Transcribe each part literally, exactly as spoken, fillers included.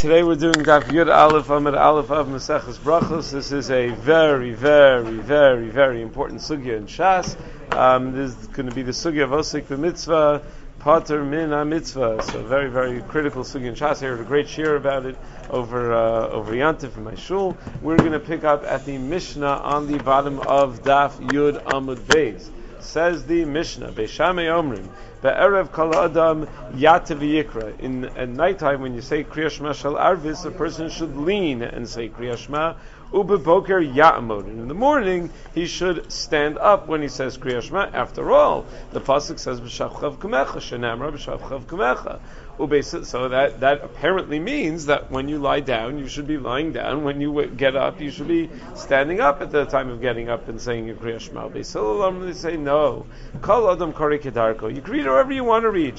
Today we're doing Daf Yud Aleph Amud Aleph of Maseches Brachos. This is a very, very, very, very important sugya in Shas. Um, this is going to be the sugya of Osik b'mitzvah, Pater min ha-mitzvah. So very, very critical sugya in Shas. I heard a great shir about it over uh, over Yantif in my shul. We're going to pick up at the Mishnah on the bottom of Daf Yud Amud Beis. Says the Mishnah, Beishamei Omrim, Be'erev Kol Adam Yativ Yikra. In at nighttime, when you say Kriya Shema Shel Arvis, a person should lean and say Kriya Shema. Ube Boker Ya'amod. And in the morning, he should stand up when he says Kriya Shema. After all, the pasuk says B'shavchav Kumecha, Shenamra B'shavchav Kumecha. So that, that apparently means that when you lie down, you should be lying down. When you get up, you should be standing up at the time of getting up and saying your Kriya Shema. They say no. Kol Adam Kari Kedarko. You can read wherever you want to read.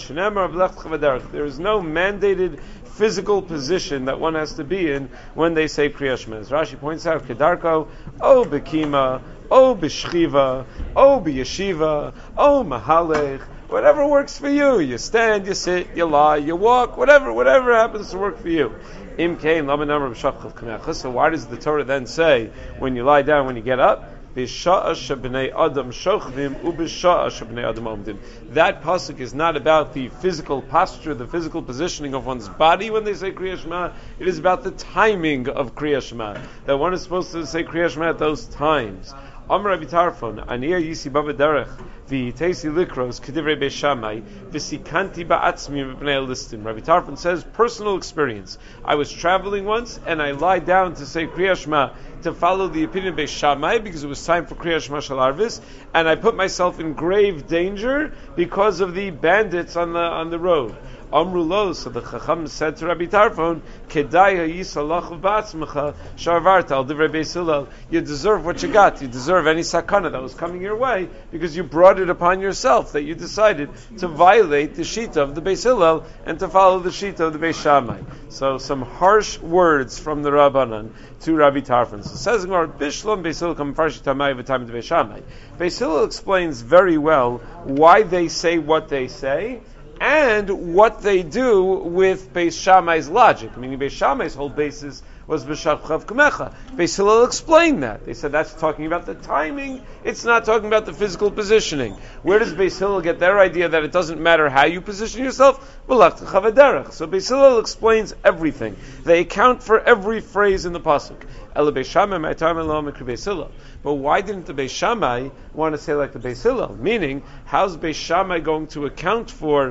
There is no mandated physical position that one has to be in when they say Kriya Shema. As Rashi points out, Kedarko, O Bekima, O Beshchiva, O Beyeshiva, O Mahalech. Whatever works for you. You stand, you sit, you lie, you walk, whatever, whatever happens to work for you. Im kain lama namar b'shachchav k'mecha. So why does the Torah then say when you lie down, when you get up? B'sha'a shebnei adam shochvim u'b'sha'a shebnei adam omdim. That pasuk is not about the physical posture, the physical positioning of one's body when they say Kriya Shema. It is about the timing of Kriya Shema. That one is supposed to say Kriya Shema at those times. Amar Rabbi Tarfon, Aniya Yisi Baba Derech, V'Tesi Likros, Kedivrei Beishamai, V'Sikanti Ba'atzmi V'Bnei Listim. Rabbi Tarfon says, personal experience. I was traveling once, and I lied down to say Kriya Shema, to follow the opinion of Beishamai, because it was time for Kriya Shema Shel Arvis, and I put myself in grave danger because of the bandits on the on the road. Amrulo, so the Chacham said to Rabbi Tarfon, Kedai yisalach ba'atzmecha sharvarta al divrei Beis Hillel. You deserve what you got. You deserve any sakana that was coming your way because you brought it upon yourself that you decided to violate the shita of the Beis Hillel and to follow the shita of the Beis Shammai. So some harsh words from the Rabbanan to Rabbi Tarfon. So says Gemara, Bishlom Beis Hillel kam farshi tamai v'tam Beis Shammai. Beis Hillel explains very well why they say what they say and what they do with Beis Shammai's logic. Meaning Beis Shammai's whole basis was B'shavchav Kumecha. Beis Hillel explained that. They said that's talking about the timing, it's not talking about the physical positioning. Where does Beis Hillel get their idea that it doesn't matter how you position yourself? So Beis Hillel explains everything. They account for every phrase in the pasuk. But why didn't the Beis Shammai want to say like the Beis Hillel? Meaning, how's Beis Shammai going to account for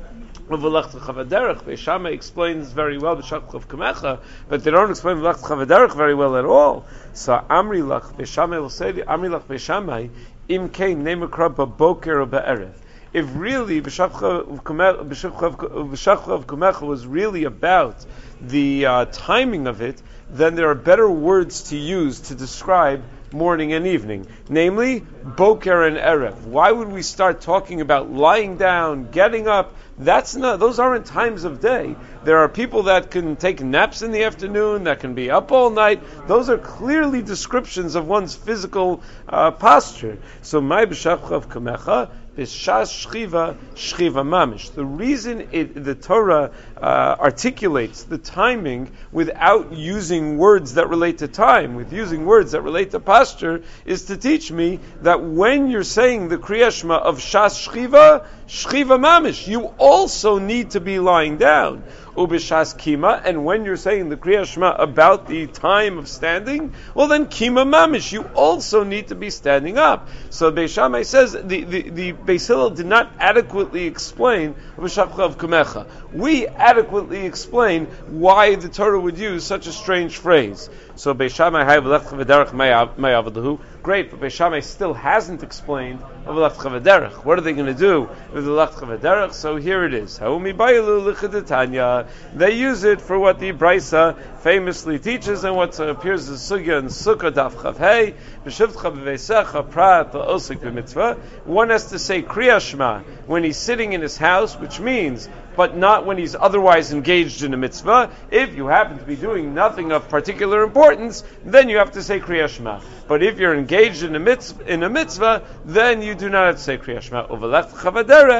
Beis Shammai explains very well B'shavchav Kumecha, but they don't explain V'lachta Chavaderech very well at all. So Amri Lach Beis Shammai will say, Amri Lach Beis Shammai, Im Kein Nemakra B'boker or Be'erev. If really B'shavchav Kumecha was really about the uh, timing of it, then there are better words to use to describe morning and evening, namely Boker and Erev. Why would we start talking about lying down, getting up? That's not; those aren't times of day. There are people that can take naps in the afternoon, that can be up all night. Those are clearly descriptions of one's physical uh, posture. So, my b'shavchav kamecha. B'shas shchiva, shchiva mamish. The reason it, the Torah uh, articulates the timing without using words that relate to time, with using words that relate to posture, is to teach me that when you're saying the Kriya Shema of shas shchiva, shchiva mamish, you also need to be lying down. Ubishas kima, and when you're saying the Kriya Shema about the time of standing, well then kima mamish, you also need to be standing up. So Beis Shammai says the the, the Beis Hillel did not adequately explain B'shavchav Kumecha. We adequately explain why the Torah would use such a strange phrase. So Beis Shammai hay v'lechta v'derech mayavadahu. Great, but Beis Shammai still hasn't explained v'lechta v'derech. What are they going to do with the v'lechta v'derech? So here it is. Haumi bayilu l'chidetanya. They use it for what the Brisa famously teaches and what appears as sugya in Sukkah daf chav hey b'shivtcha b'veisecha prat l'osik b'mitzvah. One has to say Kriya Shema when he's sitting in his house, which means but not when he's otherwise engaged in a mitzvah. If you happen to be doing nothing of particular importance, then you have to say Kriya Shema. But if you're engaged in a mitzvah, in a mitzvah then you do not have to say Kriya Shema. Uvelech chavaderech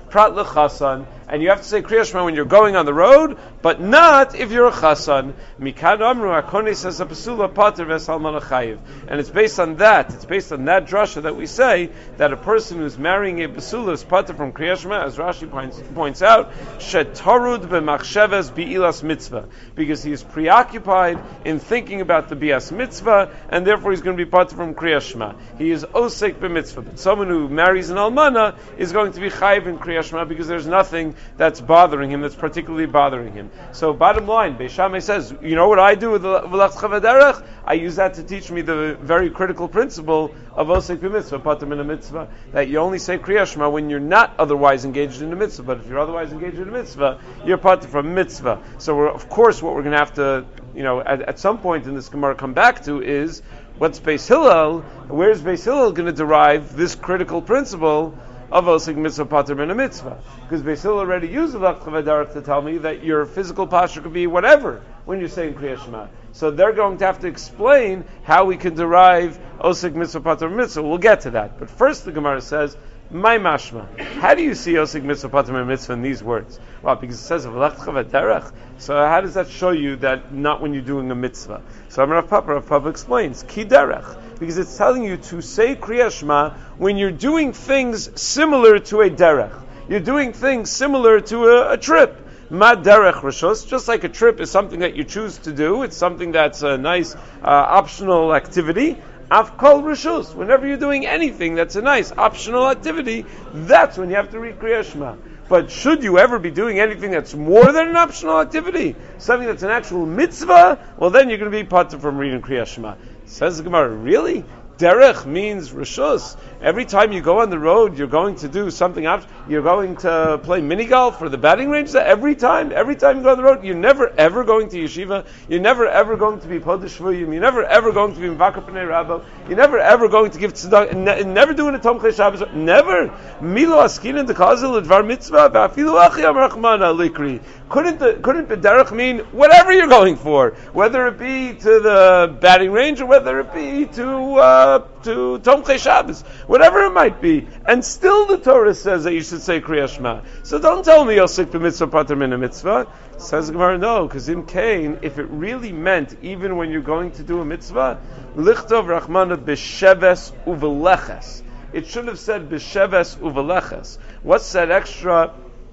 prat lechasan, and you have to say Kriya Shema when you're going on the road, but not if you're a chasan. Mikan amru hakone says a pesula pater v'salman chayiv, and it's based on that. It's based on that drasha that we say that a person who's marrying a pesula is pater from Kriya Shema, as Rashi points, points out, shetarud b'machsheves bi'ilas mitzvah, because he is preoccupied in thinking about the bias mitzvah, and therefore he's going to be pater from Kriya Shema. He is osek b'mitzvah, but someone who marries an almana is going to be chayiv in Kriya Shema because there's nothing that's bothering him, that's particularly bothering him. So bottom line, Beis Shammai says, you know what I do with the V'lachcha v'derech? I use that to teach me the very critical principle of osek b'mitzvah, pater min a mitzvah, that you only say Kriya Shema when you're not otherwise engaged in a mitzvah, but if you're otherwise engaged in a mitzvah, you're pater from mitzvah. So we're, of course what we're going to have to, you know, at, at some point in this Gemara come back to is, what's Beis Hillel? Where's Beis Hillel going to derive this critical principle of osik mitzvah pater min a mitzvah? Because Beis Hillel already used the v'lachcha v'derech to tell me that your physical posture could be whatever when you're saying Kriya Shema. So they're going to have to explain how we can derive osik mitzvah pater mitzvah. We'll get to that. But first the Gemara says, my mashma. How do you see osik mitzvah pater min mitzvah in these words? Well, because it says v'lachcha v'derech. So how does that show you that not when you're doing a mitzvah? So Rav Papa, Rav Papa explains, ki derech. Because it's telling you to say Kriya Shema when you're doing things similar to a derech. You're doing things similar to a, a trip. Ma derech rishos, just like a trip is something that you choose to do. It's something that's a nice uh, optional activity. Af kol rishos, whenever you're doing anything that's a nice optional activity, that's when you have to read Kriya Shema. But should you ever be doing anything that's more than an optional activity, something that's an actual mitzvah, well then you're going to be pater from reading Kriya Shema. Says the Gemara, really? Derech means rishus. Every time you go on the road, you're going to do something else. You're going to play mini golf or the batting range. Every time, every time you go on the road, you're never ever going to yeshiva. You're never ever going to be podesh shvuyim. You're never ever going to be mivakar pnei rabbo. You're never ever going to give tzedakah. Ne- never doing a tomchei Shabbos. Never. Milo askinin dekazil advar mitzvah ba'afilu achi amrachmana likri. Couldn't the, couldn't b'derech mean whatever you're going for, whether it be to the batting range or whether it be to uh, to Tomchei Shabbos, whatever it might be, and still the Torah says that you should say Kriya Shema. So don't tell me Yosek b'mitzvah pater min a mitzvah. Says the Gemara, no, because in Cain, if it really meant even when you're going to do a mitzvah, lichtov rachmana b'sheves uveleches. It should have said b'sheves uveleches. What's that extra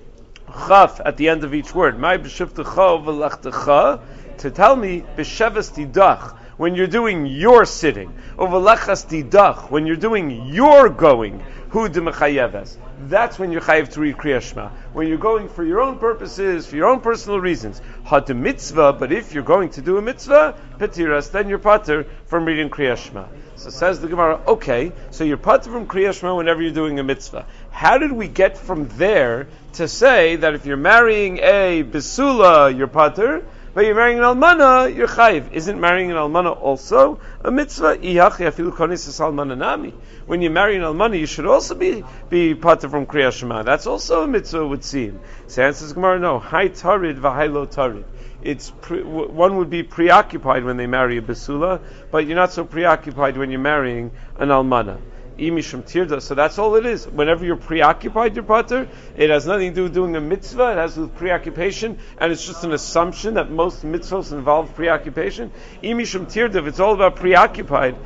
chaf at the end of each word? My b'shivtecha v'lechtecha, to tell me b'sheves tidach, when you're doing your sitting, uvelechas tidach, when you're doing your going, hu d'mechayeves. That's when you're chayev to read Kriya Shema. When you're going for your own purposes, for your own personal reasons, ha de mitzvah. But if you're going to do a mitzvah, petiras, then you're pater from reading Kriya Shema. So says the Gemara, okay, so you're pater from Kriya Shema whenever you're doing a mitzvah. How did we get from there to say that if you're marrying a besula, you're pater, but you're marrying an almana, you're chayiv? Isn't marrying an almana also a mitzvah? When you marry an almana, you should also be be pater from Kriya Shema. That's also a mitzvah, it would seem. So answers Gemara, no. Hai tarid v'hai lo tarid. It's pre, one would be preoccupied when they marry a besula, but you're not so preoccupied when you're marrying an almana. So that's all it is. Whenever you're preoccupied, you're pater. It has nothing to do with doing a mitzvah. It has to do with preoccupation, and it's just an assumption that most mitzvahs involve preoccupation. It's all about preoccupied.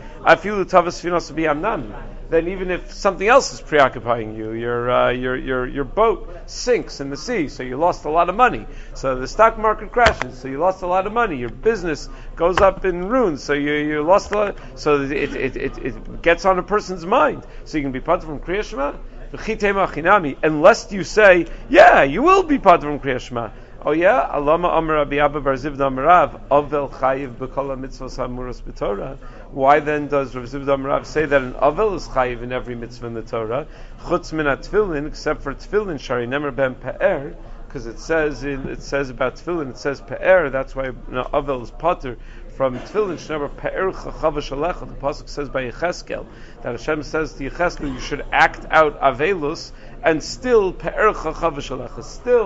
Then even if something else is preoccupying you, your uh, your your your boat sinks in the sea, so you lost a lot of money. So the stock market crashes, so you lost a lot of money. Your business goes up in ruins, so you you lost a lot. So it it it, it gets on a person's mind. So you can be pater from Kriya Shema, unless you say, yeah, you will be pater from Kriya Shema. Oh yeah, Alama Amar Rabbi Abba Bar Zivda Amarav Avel Chayiv B'Kol Mitzvos Hamuros B'Torah. Why then does Rabbi Zivda Amarav say that an Avel is Chayiv in every mitzvah in the Torah? Chutz min Tefillin, except for Tefillin, Shari Nemer Ben Pe'er, because it says in, it says about Tefillin, it says Pe'er. That's why you know, Avel is pater from Tefillin. Shnever Pe'er Chachavash Alecha. The pasuk says by Yecheskel that Hashem says to Yecheskel, you should act out Avelus and still Pe'er Chachavash Alecha, still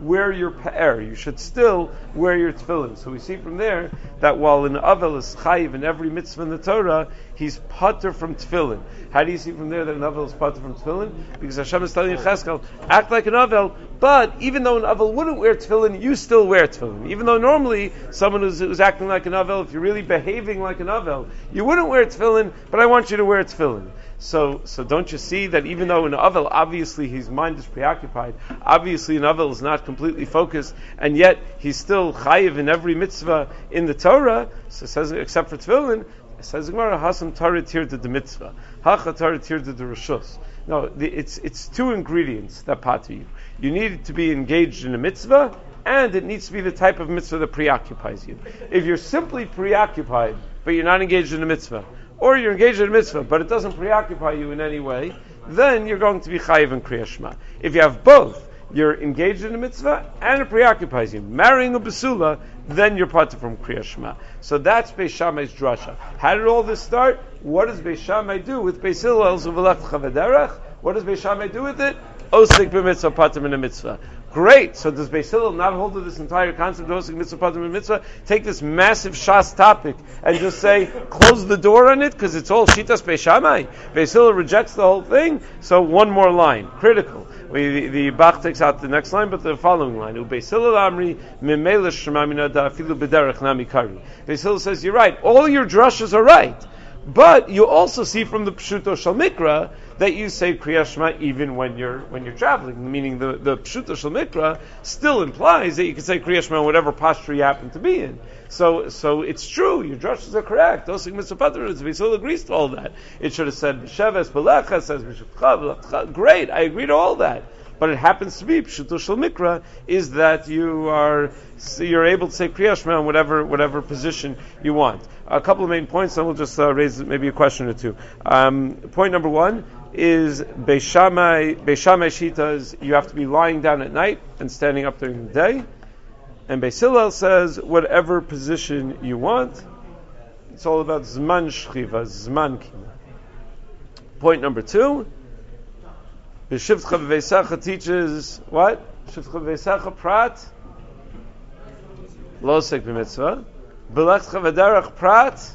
wear your pa'er. You should still wear your tefillin. So we see from there that while an avel is chayiv in every mitzvah in the Torah, he's pater from tefillin. How do you see from there that an avel is pater from tefillin? Because Hashem is telling Cheskel, act like an avel, but even though an avel wouldn't wear tefillin, you still wear tefillin. Even though normally someone who's, who's acting like an avel, if you're really behaving like an avel, you wouldn't wear tefillin, but I want you to wear tefillin. So, so don't you see that even though an avel, obviously his mind is preoccupied, obviously an avel is not completely focused, and yet he's still chayiv in every mitzvah in the Torah, so it says, except for tefillin, it says, Gemara, hasam Torah tirda the mitzvah, hacha Torah tirda the rishus. No, the, it's, it's two ingredients that pater you. You need to be engaged in a mitzvah, and it needs to be the type of mitzvah that preoccupies you. If you're simply preoccupied, but you're not engaged in a mitzvah, or you're engaged in a mitzvah, but it doesn't preoccupy you in any way, then you're going to be chayiv in Kriya Shema. If you have both, you're engaged in a mitzvah and it preoccupies you, marrying a basula, then you're part from Kriya Shema. So that's Beis Shammai's drasha. How did all this start? What does Beis Shammai do with Beis Hillel's uvelech chavederach? What does Beis Shammai do with it? Osik b'mitzvah patim in a mitzvah. Great. So does Beis Hillel not hold to this entire concept of Osik mitzvah patim in a mitzvah? Take this massive Shas topic and just say, close the door on it because it's all Shitas Beis Shammai. Beis Hillel rejects the whole thing. So one more line, critical. We, the, the Bach takes out the next line, but the following line. Beis Hillel amri mimela shemamina da afilu b'derech nami kari. Beis Hillel says, you're right. All your drushes are right. But you also see from the Pshuto Shal Mikra that you say Kriya Shema even when you're when you're traveling. Meaning the, the Pshuto Shal Mikra still implies that you can say Kriya Shema in whatever posture you happen to be in. So so it's true, your drushes are correct. Osik mitzvah pater, Beis Hillel agrees to all that. It should have said B'sheves B'lecha, says B'shavcha. Great, I agree to all that. But it happens to be Pshuto Shal Mikra is that you are you're able to say Kriya Shema in whatever whatever position you want. A couple of main points, then we'll just uh, raise maybe a question or two. Um, point number one is Beis Shammai, Beis Shammai Shita is you have to be lying down at night and standing up during the day. And Beis Hillel says whatever position you want. It's all about Zman Shchiva, Zman Kima. Point number two, B'Shivcha V'Veisecha teaches what? B'Shivcha V'Veisecha Prat Lo Osek B'Mitzvah. B'Lechcha V'Derech Prat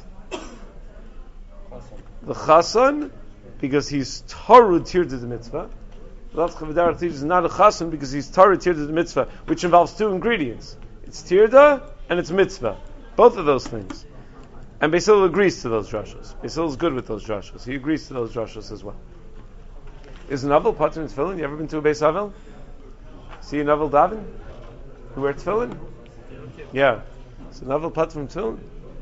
the Chason, because he's Torah tirda the mitzvah. B'Lechcha V'Derech teaches not a Chason because he's Torah tirda the mitzvah, which involves two ingredients. It's tirda and it's mitzvah. Both of those things. And Beis Hillel agrees to those drashos. Beis Hillel is good with those drashos. He agrees to those drashos as well. Is an avel pater in tefillin? You ever been to a Beis Avel? See an avel daven? Who wear tefillin? Yeah. Is an avel pater from tefillin?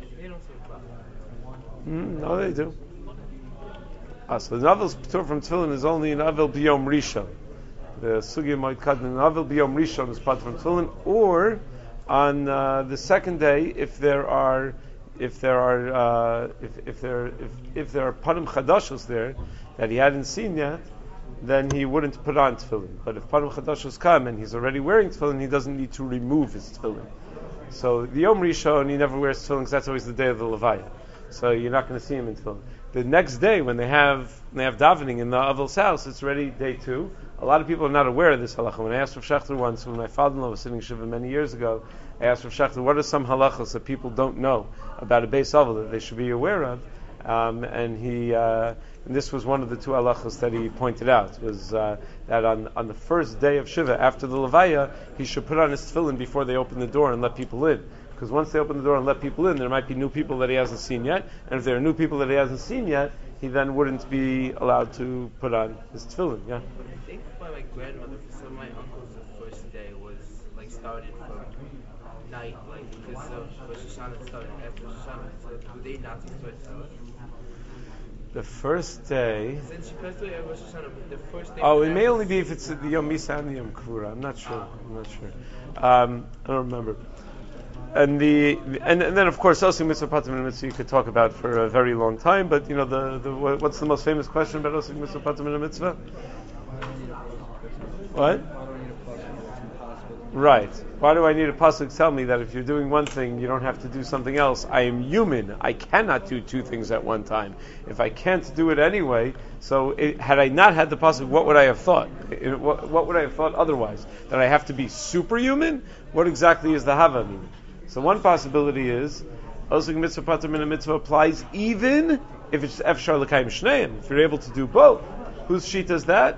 Mm, no, they do. Ah, so the avel's pater from tefillin is only an avel biyom rishon. The sugya moed kadmin an avel biyom rishon is pater from tefillin, or on uh, the second day, if there are, if there are, uh, if if there if if there are panim chadashos there that he hadn't seen yet, then he wouldn't put on tefillin. But if panim chadashos come and he's already wearing tefillin, he doesn't need to remove his tefillin. So the Yom Rishon, he never wears tefillin because that's always the day of the Levaya. So you're not going to see him in tefillin. The next day, when they have when they have davening in the Avel's house, it's already day two. A lot of people are not aware of this halacha. When I asked Rav Shechter once, when my father-in-law was sitting shiva many years ago, I asked Rav Shechter, what are some halachas that people don't know about a Beis Avel that they should be aware of? Um, and he, uh, and this was one of the two halachas that he pointed out, was uh, that on, on the first day of Shiva, after the Levaya, he should put on his tefillin before they open the door and let people in. Because once they open the door and let people in, there might be new people that he hasn't seen yet, and if there are new people that he hasn't seen yet, he then wouldn't be allowed to put on his tefillin, yeah? But I think by my grandmother, for some of my uncles, the first day was, like, started from night, like, because of Rosh Hashanah started after Rosh Hashanah, so do they not start Tefillin? The first day... Since she passed away at Rosh Hashanah, but the first day... Oh, it may only be if it's the Yom Misa and the Yom Kivura. I'm not sure. I'm not sure. Um, I don't remember. And the and, and then of course Osik Mitzvah Patim and Mitzvah you could talk about for a very long time, but you know the, the what's the most famous question about Osik Mitzvah Patim and Mitzvah? What? Right. Why do I need a pasuk to tell me that if you're doing one thing, you don't have to do something else? I am human. I cannot do two things at one time. If I can't do it anyway, so it, had I not had the pasuk, what would I have thought? It, what, what would I have thought otherwise? That I have to be superhuman? What exactly is the hava mean? So one possibility is, osig mitzvah pater min a mitzvah applies even if it's efshar l'kayim shneim. If you're able to do both. Whose sheet is that?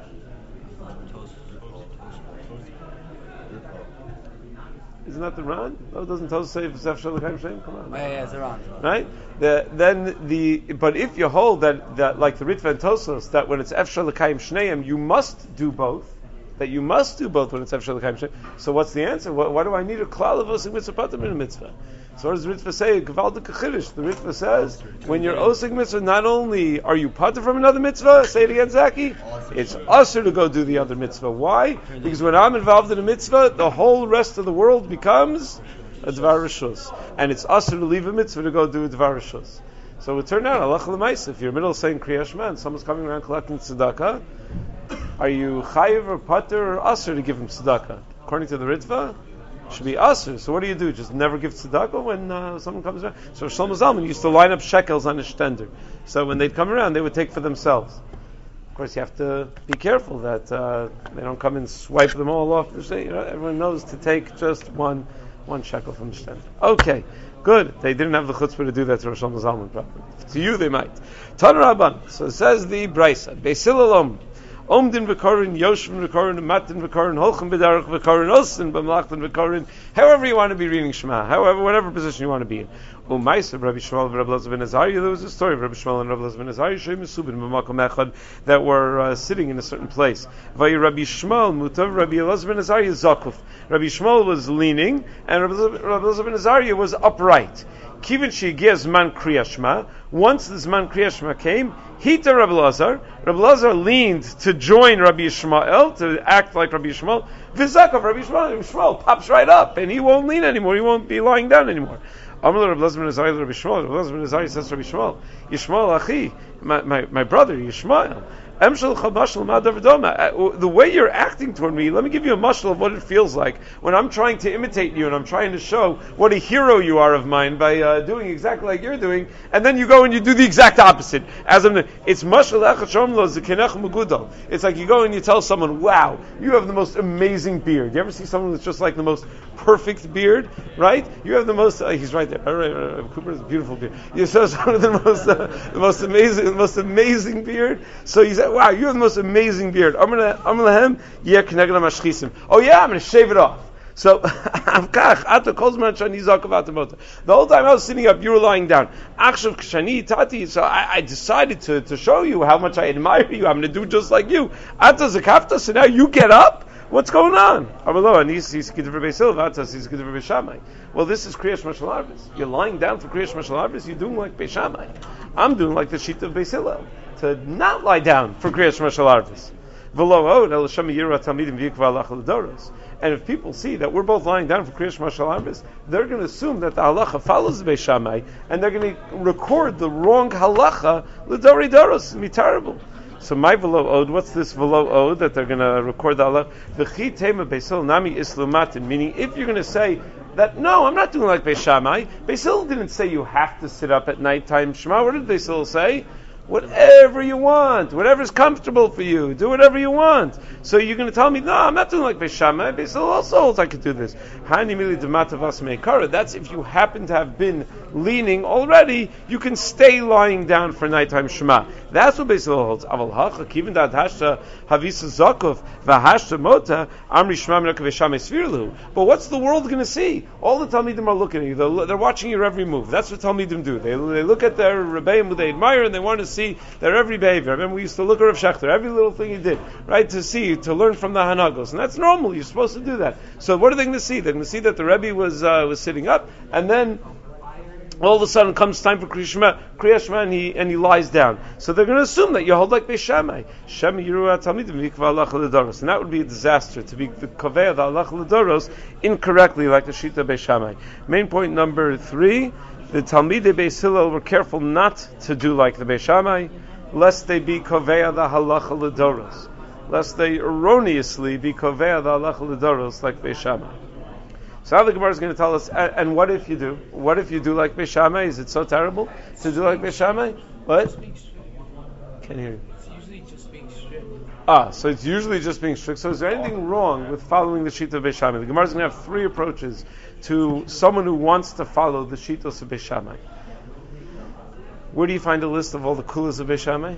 Isn't that the Ran? No, it doesn't tell us say if it's Efshar L'Kayim Shneim. Come on. Oh, yeah, yeah, it's the Ran. Right? The, then the but if you hold that, that like the Ritva and Tosos, that when it's Efshar L'Kayim Shneim, you must do both. That you must do both when it's Efshar L'Kayim Shneim. So what's the answer? Why, why do I need a klal of osig mitzvah pater min a mitzvah? So what does the Ritva say? Gevaldik chiddush. The Ritva says when you're osig mitzvah, not only are you pater from another mitzvah, say it again, Zaki. It's usher to go do the other mitzvah. Why? Because when I'm involved in a mitzvah, the whole rest of the world becomes a dvar rishus, and it's usher to leave a mitzvah to go do a dvar rishus. So it would turn out, halacha l'maisa, if you're in the middle of saying Kriya Shema and someone's coming around collecting tzedakah, are you chayiv or pater or usher to give him tzedakah? According to the Ritva, it should be usher. So what do you do? Just never give tzedakah when uh, someone comes around? So Shlomo Zalman used to line up shekels on his shtender. So when they'd come around, they would take for themselves. Of course, you have to be careful that uh, they don't come and swipe them all off. You know, everyone knows to take just one one shekel from the shtender. Okay, good. They didn't have the chutzpah to do that to Rosh Zalman properly. To you, they might. Tan Rabban. So it says the Brisa. Beisil Alom. Omdin v'korin, Yoshvin v'korin, Matin v'korin, Holchem b'darach v'korin, Osin b'mlachtin v'korin, however you want to be reading Shema, however, whatever position you want to be in. U'maisa, Rabbi Shmuel and Rabbi Elazar ben Azariah, there was a story of Rabbi Shmuel and Rabbi Elazar ben Azariah, Shem Mesubin b'makom echad, that were uh, sitting in a certain place. V'yi Rabbi Shmuel, Mutav, Rabbi Elazar ben Azariah, Zakuf. Rabbi Shmuel was leaning, and Rabbi Elazar ben Azariah was upright. Kivin she'giz man kriya shema. Once this man kriya shema came, Hita Rabbi Elazar. Rabbi Elazar leaned to join Rabbi Yishmael, to act like Rabbi Yishmael. Vizakov Rabbi Yishmael. Rabbi Yishmael pops right up, and he won't lean anymore. He won't be lying down anymore. Amar Rabbi Elazar ben Azariah, Rabbi Yishmael. Rabbi Elazar ben Azariah says to Rabbi Yishmael, Yishmael achi, my, my, my brother Yishmael. The way you're acting toward me, let me give you a mashal of what it feels like when I'm trying to imitate you and I'm trying to show what a hero you are of mine by uh, doing exactly like you're doing, and then you go and you do the exact opposite. As I'm, it's mashal echad lo zekenech megudal. It's like you go and you tell someone, "Wow, you have the most amazing beard." You ever see someone that's just like the most perfect beard, right? You have the most. Uh, he's right there. Uh, Cooper has a beautiful beard. You saw one of the most, uh, the most amazing, the most amazing beard. So he said, "Wow, you have the most amazing beard." Oh yeah, I'm going to shave it off. So the whole time I was sitting up, you were lying down. So I, I decided to, to show you how much I admire you. I'm going to do just like you. So now you get up. What's going on? Well, this is Kriyash Mashal Arvis. You're lying down for Kriyash Mashal Arvis. You're doing like Beis Shammai. I'm doing like the sheet of Beis Hillel, to not lie down for Kriyash Mashal Arvis. And if people see that we're both lying down for Kriyash Mashal Arvis, they're going to assume that the halacha follows Beis Shammai, and they're going to record the wrong halacha l'dori doros. It'll be terrible. So my velo od, what's this velo od that they're going to record the halacha? V'chi tema beisil nami islumatin, meaning if you're going to say that, no, I'm not doing like Beis Shammai. Beis Hillel didn't say you have to sit up at nighttime Shema. What did Beis Hillel say? Whatever you want, whatever's comfortable for you, do whatever you want. So you're going to tell me, no, I'm not doing like Beis Shammai. Beis Hillel also holds I could do this. That's if you happen to have been leaning already, you can stay lying down for nighttime Shema. That's what Beis Hillel holds. Aval hacha kivin dat hashta havisa zakov v'hashta mota amri shema min Beis Shammai svirlu. But what's the world going to see? All the Talmidim are looking at you. They're, they're watching your every move. That's what Talmidim do. They, they look at their rebbeim who they admire and they want to see see their every behavior. I remember we used to look at Rav Shechter, every little thing he did, right, to see, to learn from the Hanagos. And that's normal. You're supposed to do that. So what are they going to see? They're going to see that the Rebbe was uh, was sitting up, and then all of a sudden comes time for Kriya Shema, and he, and he lies down. So they're going to assume that you hold like Beis Shammai. Shem Yiruah Talmidim Vikva Allah L'Doros. And that would be a disaster, to be the Kovei of Allah L'Doros incorrectly, like the Shita Beis Shammai. Main point number three, the Talmidei Beis Hillel were careful not to do like the Beis Shammai, lest they be Kovei the Halacha L'Doros. Lest they erroneously be Kovei the Halacha L'Doros like Beis Shammai. So now the Gemara is going to tell us, and, and what if you do? What if you do like Beis Shammai? Is it so terrible to do like Beis Shammai? What? Can't hear you. It's usually just being strict. Ah, so it's usually just being strict. So is there anything wrong with following the Shita of Beis Shammai? The Gemara is going to have three approaches to someone who wants to follow the Shitos of Beis Shammai. Where do you find a list of all the kulas of Beis Shammai?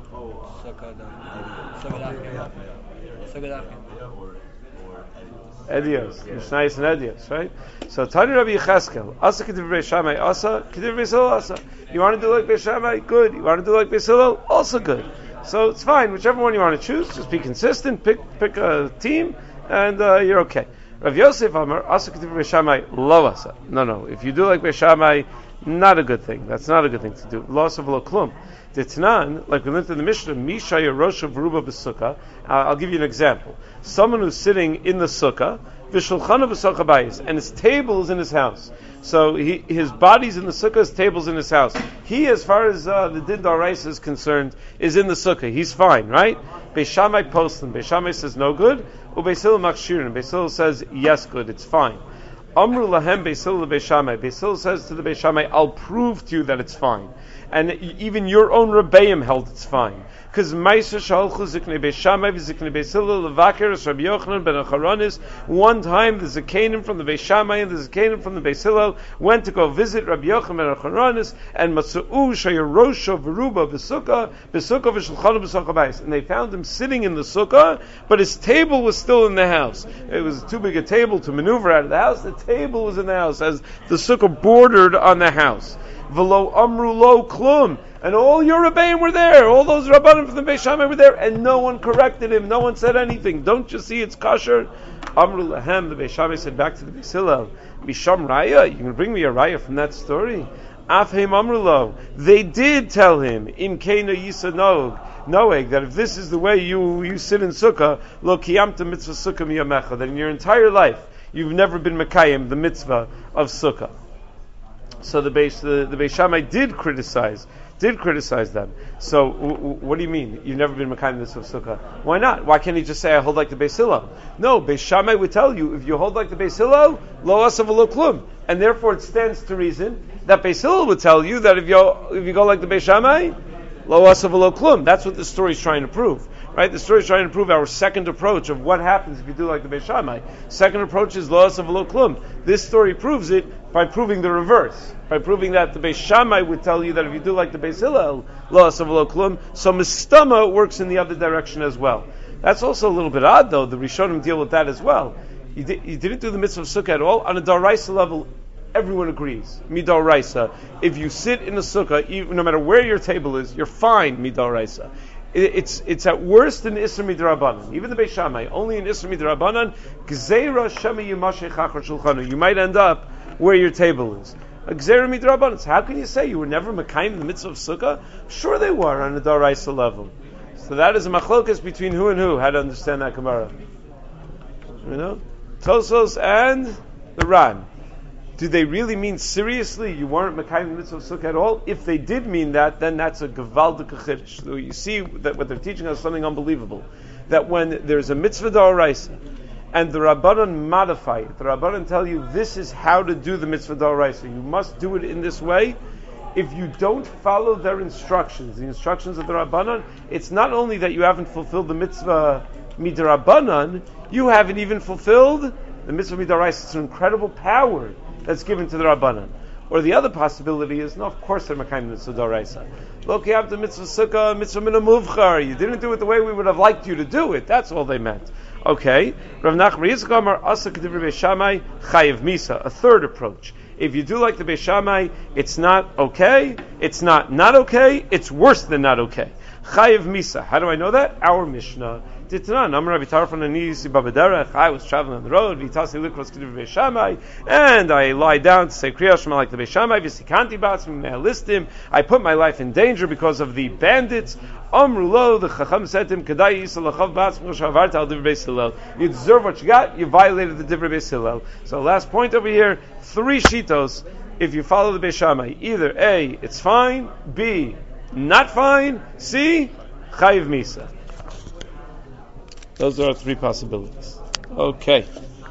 Edios, Mishnayos and Edios, right? So Tani Rabbi Yecheskel, Asa Kediv Beis Shammai, Asa Kediv Beis Hillel, Asa. You want to do like Beis Shammai? Good. You want to do like Beis Hillel? Also good. So it's fine. Whichever one you want to choose, just be consistent. Pick pick a team, and uh, you're okay. Rav Yosef Amar, Asa Kediv Beis Shammai, Lo Asa. No, no. If you do like Beis Shammai, not a good thing. That's not a good thing to do. Loss of lo klum. Ditnan, like we learned in the Mishnah, Misha Yerosha V'ruba B'sukkah. I'll give you an example. Someone who's sitting in the sukkah, V'shulchana B'sukkah Bayis, and his table is in his house. So he, his body's in the sukkah, his table's in his house. He, as far as uh, the Din D'Oraisa is concerned, is in the sukkah. He's fine, right? Beis Shammai poslim. Beis Shammai says no good. Ubeis Hillel makshirin. Beis Hillel says yes, good. It's fine. Amru lahem Beis Hillel Beis Shammai. Beis Hillel says to the Beis Shammai, I'll prove to you that it's fine. And even your own Rebbeim held it's fine. Because Ma'aser Shalchu Ziknei Beis Shammai v'Ziknei Beis Hillel Levaker es Rabbi Yochanan ben Acharonis. One time the Zikanim from the Beis Shammai and the Zikanim from the Beis Hillel went to go visit Rabbi Yochanan ben Acharonis, and Matsu'u Shayarosho V'ruba V'sukkah V'sukkah V'shulchanu B'sukkah Bayis. And they found him sitting in the sukkah, but his table was still in the house. It was too big a table to maneuver out of the house. The table was in the house as the sukkah bordered on the house. V'lo amru lo klum. And all your Rebbeim were there. All those Rabbanim from the Beis Shammai were there. And no one corrected him. No one said anything. Don't you see it's kosher? Amru lahem. The Beis Shammai said back to the Beis Hillel, Misham Raya. You can bring me a Raya from that story? Afheim amru lo. They did tell him, Im keina yisa noeg. Noeg, that if this is the way you, you sit in Sukkah, lo kiyamta mitzvah Sukkah miyamecha. That in your entire life, you've never been Mekayim, the mitzvah of Sukkah. So the Beis, the, the Beis Shammai did criticize, did criticize them. So w- w- what do you mean? You've never been Mekayim this of Sukkah. Why not? Why can't he just say I hold like the Beis Hillel? No, Beis Shammai would tell you if you hold like the Beis Hillel, lo asav lo klum, and therefore it stands to reason that Beis Hillel would tell you that if you if you go like the Beis Shammai, lo asav lo klum. That's what the story is trying to prove. Right? The story is trying to prove our second approach of what happens if you do like the Beis Shammai. Second approach is lo asav lo klum. This story proves it by proving the reverse. By proving that the Beis Shammai would tell you that if you do like the Beis Hillel, lo asav lo klum, so mistama works in the other direction as well. That's also a little bit odd though. The Rishonim deal with that as well. You, di- you didn't do the mitzvah of sukkah at all. On a D'Oraisa level, everyone agrees. Midoraisa. If you sit in the sukkah, even, no matter where your table is, you're fine. Midoraisa. It, it's it's at worst in Isra Midrabanan. Even the Beis Shammai, only in Isra Midrabanan, Gzeira Shema Yimashech Achar Shulchanu. You might end up where your table is. A Gzeira Midrabanan. So how can you say you were never Mekayim in the mitzvah of sukkah? Sure, they were on a D'Oraisa level. So that is a machlokas between who and who. How to understand that Gemara? You know, Tosos and the Ran. Do they really mean seriously you weren't Mekayim the mitzvah of sukkah at all? If they did mean that, then that's a gevaldik chiddush. So you see that what they're teaching us is something unbelievable. That when there's a mitzvah d'oraisa and the Rabbanan modify it, the Rabbanan tell you this is how to do the mitzvah d'oraisa. You must do it in this way. If you don't follow their instructions, the instructions of the Rabbanan, it's not only that you haven't fulfilled the mitzvah midrabanan, you haven't even fulfilled the mitzvah midoraisa. It's an incredible power that's given to the Rabbanan. Or the other possibility is, no, of course they're Mekayim mitzvah d'oraisa. Look, you have the mitzvah sukkah, mitzvah min muvchar. You didn't do it the way we would have liked you to do it. That's all they meant. Okay. Rav Nachman Yitzchak Amar Asa K'divrei Beis Shammai Chayiv Misa. A third approach. If you do like the Beis Shammai, it's not okay. It's not not okay. It's worse than not okay. Chayiv Misa. How do I know that? Our Mishnah. I was traveling on the road, and I lie down to say Kriya Shema like the Beis Shammai. I list him. I put my life in danger because of the bandits. Amrulo, the Chacham said to him, you deserve what you got. You violated the Divrei Beis Hillel. So last point over here, three shitos. If you follow the Beis Shammai, either A, it's fine. B, not fine. C, Chayiv Misa. Those are our three possibilities. Okay.